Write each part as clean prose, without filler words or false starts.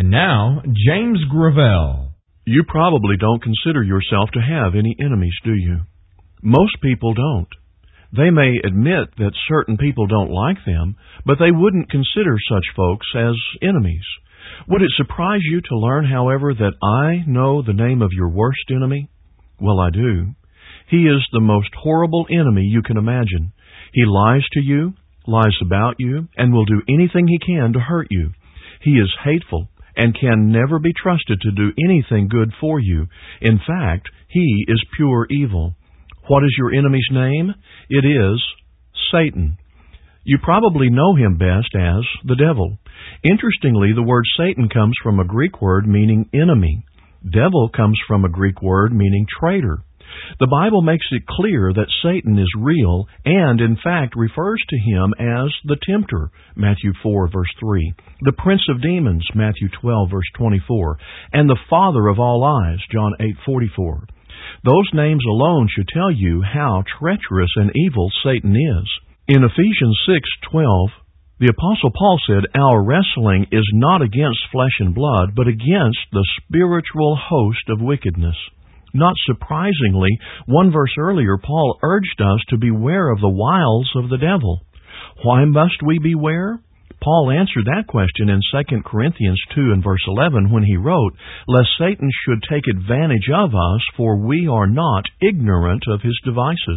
And now, James Gravel. You probably don't consider yourself to have any enemies, do you? Most people don't. They may admit that certain people don't like them, but they wouldn't consider such folks as enemies. Would it surprise you to learn, however, that I know the name of your worst enemy? Well, I do. He is the most horrible enemy you can imagine. He lies to you, lies about you, and will do anything he can to hurt you. He is hateful and can never be trusted to do anything good for you. In fact, he is pure evil. What is your enemy's name? It is Satan. You probably know him best as the devil. Interestingly, the word Satan comes from a Greek word meaning enemy. Devil comes from a Greek word meaning traitor. The Bible makes it clear that Satan is real and, in fact, refers to him as the tempter, Matthew 4, verse 3, the prince of demons, Matthew 12, verse 24, and the father of all lies, John 8:44. Those names alone should tell you how treacherous and evil Satan is. In Ephesians 6:12, the Apostle Paul said, "Our wrestling is not against flesh and blood, but against the spiritual host of wickedness." Not surprisingly, one verse earlier, Paul urged us to beware of the wiles of the devil. Why must we beware? Paul answered that question in 2 Corinthians 2 and verse 11 when he wrote, "Lest Satan should take advantage of us, for we are not ignorant of his devices."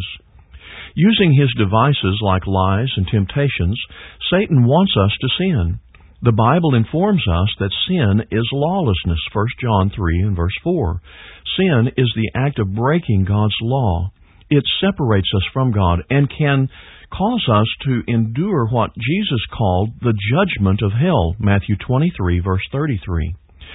Using his devices like lies and temptations, Satan wants us to sin. The Bible informs us that sin is lawlessness, 1 John 3 and verse 4. Sin is the act of breaking God's law. It separates us from God and can cause us to endure what Jesus called the judgment of hell, Matthew 23, verse 33.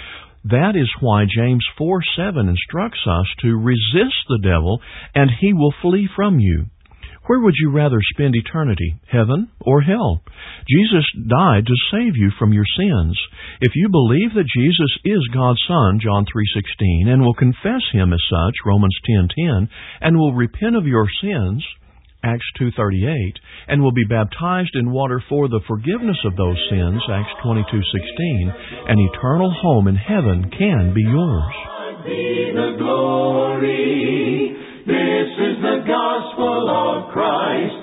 That is why James 4:7 instructs us to resist the devil, and he will flee from you. Where would you rather spend eternity, heaven or hell? Jesus died to save you from your sins. If you believe that Jesus is God's Son, John 3:16, and will confess Him as such, Romans 10:10, and will repent of your sins, Acts 2:38, and will be baptized in water for the forgiveness of those sins, Acts 22:16, an eternal home in heaven can be yours. Be the glory. This is the gospel of Christ.